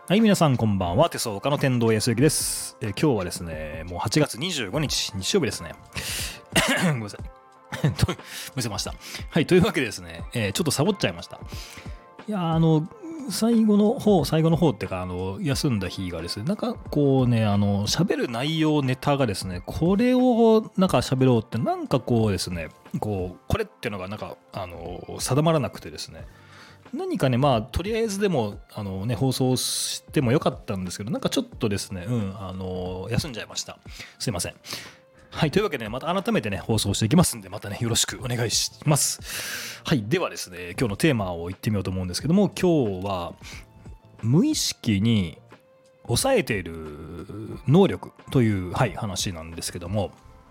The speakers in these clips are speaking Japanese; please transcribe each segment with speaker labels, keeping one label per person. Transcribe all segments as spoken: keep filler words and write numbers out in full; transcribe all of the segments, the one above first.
Speaker 1: はい、皆さんこんばんは。手相家の天童康之です。えー今日はですね、もうはちがつにじゅうごにち、日曜日ですね。ごめんなさい。とむせました。はい、というわけでですね、えーちょっとサボっちゃいました。いやー、あの、最後の方、最後の方っていうか、あの、休んだ日がですね、なんかこうね、あの、喋る内容、ネタがですね、これをなんか喋ろうって、なんかこうですね、こう、これっていうのがなんか、あの、定まらなくてですね、何かね、まあ、とりあえずでも、あのね、放送してもよかったんですけど、なんかちょっとですね、うん、あの、休んじゃいました。すいません。はい、というわけで、ね、また改めてね、放送していきますんで、またね、よろしくお願いします。はい、ではですね、今日のテーマを言ってみようと思うんですけども、今日は、無意識に抑えている能力という、はい、話なんですけども、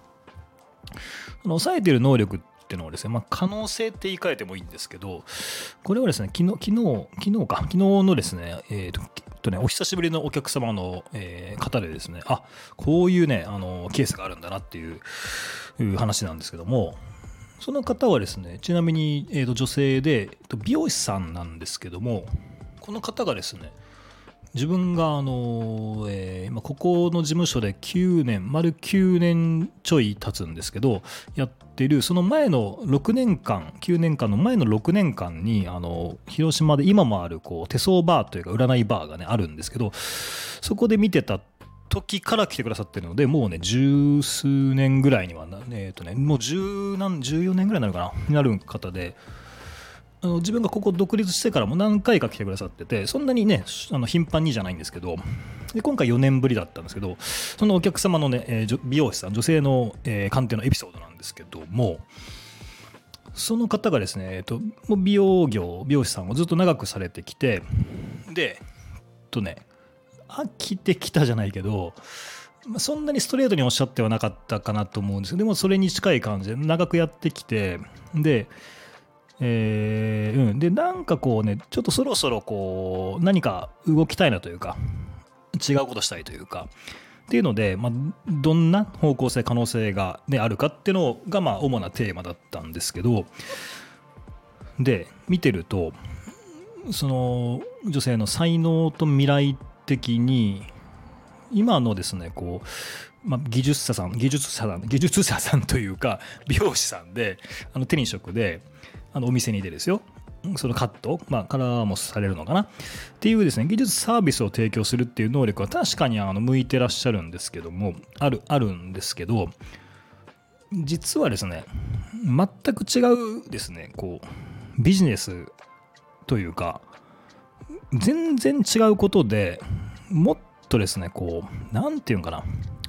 Speaker 1: 抑えている能力っていうのはですね、まあ、可能性って言い換えてもいいんですけど、これはですね、昨日、昨日、昨日か、昨日のですね、えーと、とね、お久しぶりのお客様の、えー方でですね、あ、こういうね、あの、ケースがあるんだなっていういう話なんですけども、その方はですね、ちなみに、えーと女性で、えーと美容師さんなんですけども、この方がですね、自分があの、えー今ここの事務所できゅうねん丸きゅうねんちょい経つんですけどやってるその前のろくねんかんきゅうねんかんの前のろくねんかんにあの広島で今もあるこう手相バーというか占いバーがねあるんですけど、そこで見てた時から来てくださってるので、もうね十数年ぐらいにはな、えーとね、もう十何じゅうよねんぐらいになるかなになる方で、あの自分がここ独立してからも何回か来てくださってて、そんなにねあの頻繁にじゃないんですけど、で今回よねんぶりだったんですけど、そのお客様のね、えー美容師さん女性の、えー鑑定のエピソードなんですけども、その方がですね、えーともう美容業美容師さんをずっと長くされてきて、でえっとね飽きてきたじゃないけど、まあそんなにストレートにおっしゃってはなかったかなと思うんですけど、でもそれに近い感じで長くやってきて、でえーうん、でなんかこうねちょっとそろそろこう何か動きたいなというか違うことしたいというかっていうので、まあ、どんな方向性可能性が、ね、あるかっていうのがまあ主なテーマだったんですけど、で見てるとその女性の才能と未来的に今のですねこう、まあ、技術者さん技術者さん技術者さんというか美容師さんであの手に職であのお店にでですよ、そのカット、まあ、カラーもされるのかなっていうですね技術サービスを提供するっていう能力は確かにあの向いてらっしゃるんですけどもあるあるんですけど、実はですね全く違うですねこうビジネスというか全然違うことでもっとですねこうなんていうのかな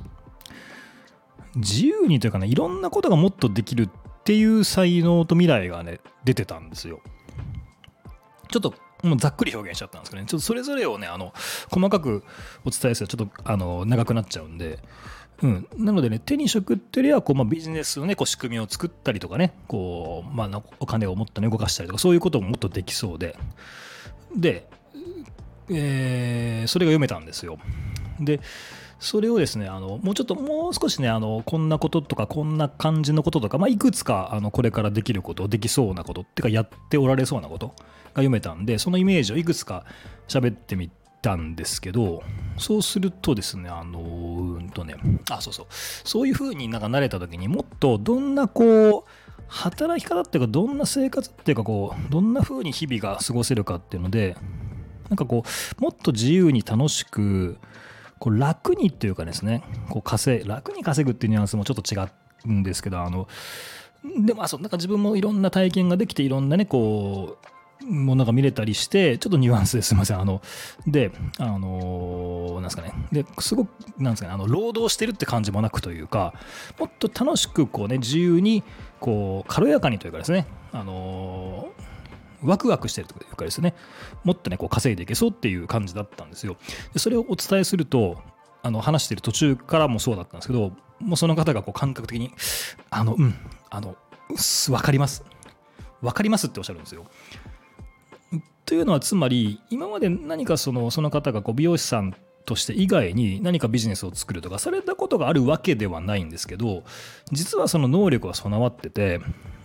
Speaker 1: 自由にというかねいろんなことがもっとできるっていう才能と未来がね出てたんですよ。ちょっともうざっくり表現しちゃったんですけどね、ちょっとそれぞれをねあの細かくお伝えするとちょっとあの長くなっちゃうんで、うん、なのでね手に職っていうよりはこう、まあ、ビジネスのねこう仕組みを作ったりとかねこう、まあ、お金をもっとね動かしたりとかそういうことももっとできそうでで、えーそれが読めたんですよ。でそれをですねあのもうちょっともう少しねあのこんなこととかこんな感じのこととか、まあ、いくつかあのこれからできることできそうなことっていうかやっておられそうなことが読めたんで、そのイメージをいくつか喋ってみたんですけど、そうするとですねあのうんとねあそうそうそういう風になんか慣れた時にもっとどんなこう働き方っていうかどんな生活っていうかこうどんな風に日々が過ごせるかっていうのでなんかこうもっと自由に楽しくこう楽にっていうかですねこう稼楽に稼ぐっていうニュアンスもちょっと違うんですけど、あのでもあそうなんか自分もいろんな体験ができていろんなねこうものが見れたりしてちょっとニュアンスですいませんあのであのなんですかねですごくなんですかねあの労働してるって感じもなくというかもっと楽しくこうね自由にこう軽やかにというかですねあのワクワクしてるというかですねもっとねこう稼いでいけそうっていう感じだったんですよ。でそれをお伝えするとあの話してる途中からもそうだったんですけど、もうその方がこう感覚的にあのうんあの分かります分かりますっておっしゃるんですよ。というのはつまり今まで何かそのその方がこう美容師さんとして以外に何かビジネスを作るとかされたことがあるわけではないんですけど、実はその能力は備わってて、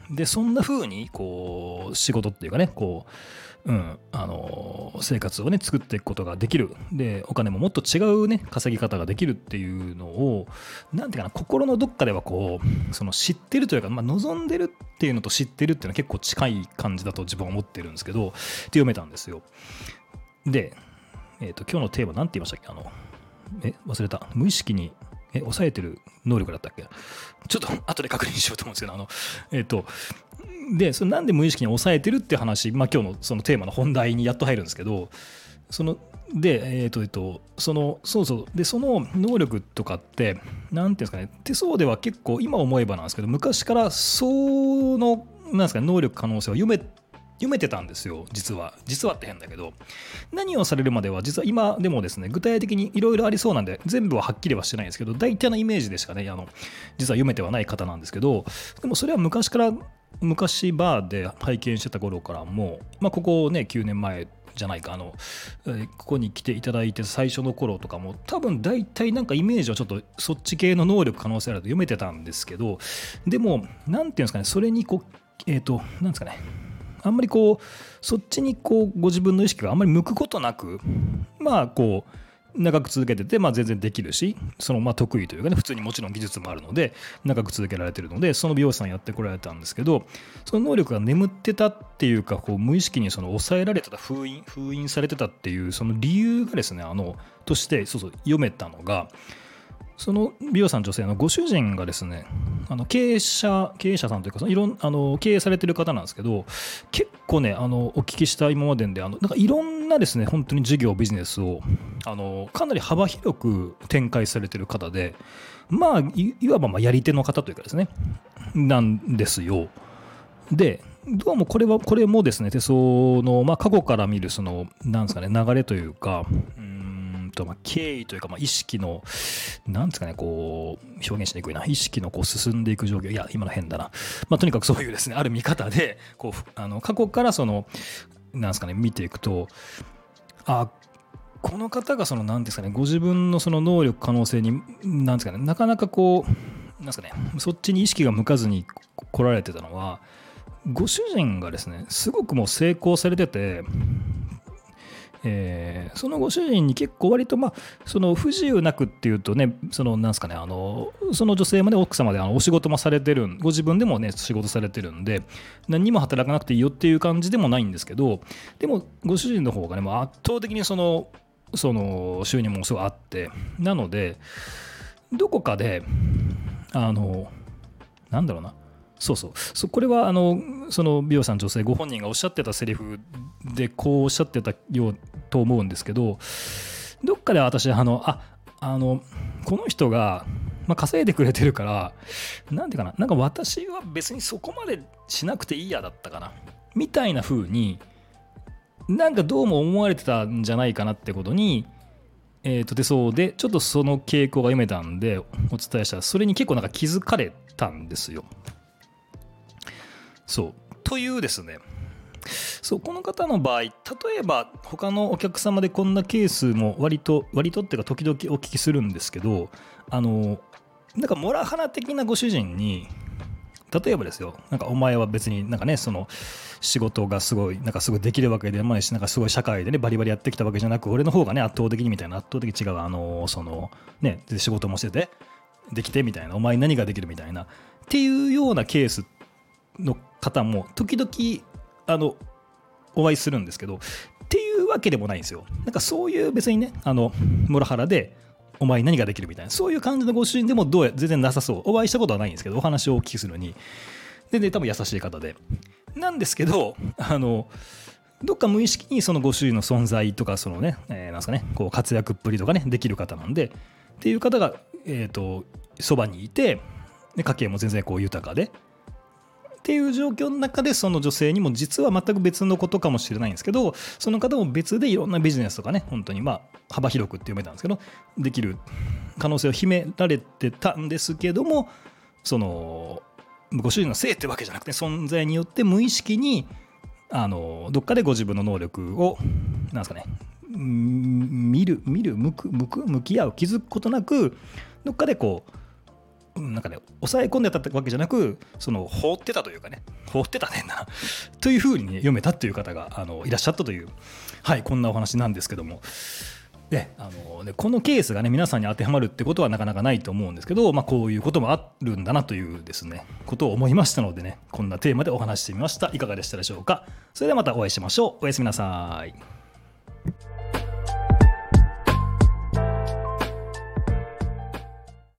Speaker 1: でそんな風にこう仕事っていうかねこう、うんあのー生活をね作っていくことができるでお金ももっと違うね稼ぎ方ができるっていうのをなんていうかな心のどっかではこうその知ってるというか、まあ、望んでるっていうのと知ってるっていうのは結構近い感じだと自分は思ってるんですけどって読めたんですよ。で、えー、と今日のテーマ何て言いましたっけあのえ忘れた無意識にえ抑えてる能力だったっけちょっと後で確認しようと思うんですけどあのえっ、ー、とでそれなんで無意識に抑えてるって話、まあ、今日のそのテーマの本題にやっと入るんですけどそのでえっ、ー、とえっ、ー、とそのそうそうでその能力とかってなんていうんですかね手相では結構今思えばなんですけど昔からそのなんですかね能力可能性は読め読めてたんですよ実は実はって変だけど何をされるまでは実は今でもですね具体的にいろいろありそうなんで全部ははっきりはしてないんですけど大体のイメージでしかねあの実は読めてはない方なんですけどでもそれは昔から昔バーで拝見してた頃からもまあここねきゅうねんまえじゃないかあのここに来ていただいて最初の頃とかも多分大体なんかイメージはちょっとそっち系の能力可能性あると読めてたんですけどでもなんていうんですかねそれにこうえっ、ー、となんですかねあんまりこうそっちにこうご自分の意識があんまり向くことなくまあこう長く続けてて、まあ、全然できるしそのまあ得意というかね普通にもちろん技術もあるので長く続けられてるのでその美容師さんやってこられたんですけどその能力が眠ってたっていうかこう無意識にその抑えられてた封印封印されてたっていうその理由がですねあのとしてそうそう読めたのがその美容師さん女性のご主人がですねあの経営者経営者さんというかそのいろんあの経営されてる方なんですけど結構ねあのお聞きした今までであのなんかいろんなですね本当に事業ビジネスをあのかなり幅広く展開されてる方でまあ い, いわばまあやり手の方というかですねなんですよ。でどうもこれはこれもですね手相の、まあ、過去から見るそのなんですかね流れというかうんとまあ経緯というかまあ意識のなんですかねこう表現しにくいな意識のこう進んでいく状況いや今の変だな、まあ、とにかくそういうですねある見方でこうあの過去からそのなんですかね見ていくとあこの方がそのなんですかねご自分のその能力可能性になんですかねなかなかこうなんですかねそっちに意識が向かずに来られてたのはご主人がですねすごくもう成功されててえー、そのご主人に結構割とまあその不自由なくっていうとねそのなんすかねあのその女性もね奥様であのお仕事もされてるご自分でもね仕事されてるんで何にも働かなくていいよっていう感じでもないんですけどでもご主人の方がねもう圧倒的にそのその収入もすごいあってなのでどこかであのなんだろうなそうそうそこれはあのその美容師さん女性ご本人がおっしゃってたセリフでこうおっしゃってたようと思うんですけどどっかで私あのああのこの人が、まあ、稼いでくれてるからなんていうかななんか私は別にそこまでしなくていいやだったかなみたいな風になんかどうも思われてたんじゃないかなってことにえーとでそうでちょっとその傾向が読めたんでお伝えしたらそれに結構なんか気づかれたんですよ。そうというですねそうこの方の場合例えば他のお客様でこんなケースも割と割とっていうか時々お聞きするんですけどあのなんかモラハラ的なご主人に例えばですよなんかお前は別になんかねその仕事がすごいなんかすごいできるわけでもないしなんかすごい社会でねバリバリやってきたわけじゃなく俺の方がね圧倒的にみたいな圧倒的に違うあのそのね仕事もしててできてみたいなお前何ができるみたいなっていうようなケースの方も時々あのお会いするんですけどっていうわけでもないんですよ。なんかそういう別にねあのモラハラでお前何ができるみたいなそういう感じのご主人でもどうや全然なさそうお会いしたことはないんですけどお話をお聞きするのに全然多分優しい方でなんですけどあのどっか無意識にそのご主人の存在とかそのね、えー、なんすかねこう活躍っぷりとかねできる方なんでっていう方がえっとそばにいてで家計も全然こう豊かでっていう状況の中でその女性にも実は全く別のことかもしれないんですけどその方も別でいろんなビジネスとかね本当にまあ幅広くって読めたんですけどできる可能性を秘められてたんですけどもそのご主人のせいってわけじゃなくて存在によって無意識にあのどっかでご自分の能力をなんですかね見る見る向く向く向き合う気づくことなくどっかでこうなんかね抑え込んでたわけじゃなく、その放ってたというかね、放ってたねんなというふうに、ね、読めたという方があのいらっしゃったという、はい、こんなお話なんですけども、であのねこのケースがね皆さんに当てはまるってことはなかなかないと思うんですけど、まあ、こういうこともあるんだなというですねことを思いましたのでね、こんなテーマでお話してみました。いかがでしたでしょうか。それではまたお会いしましょう。おやすみなさい。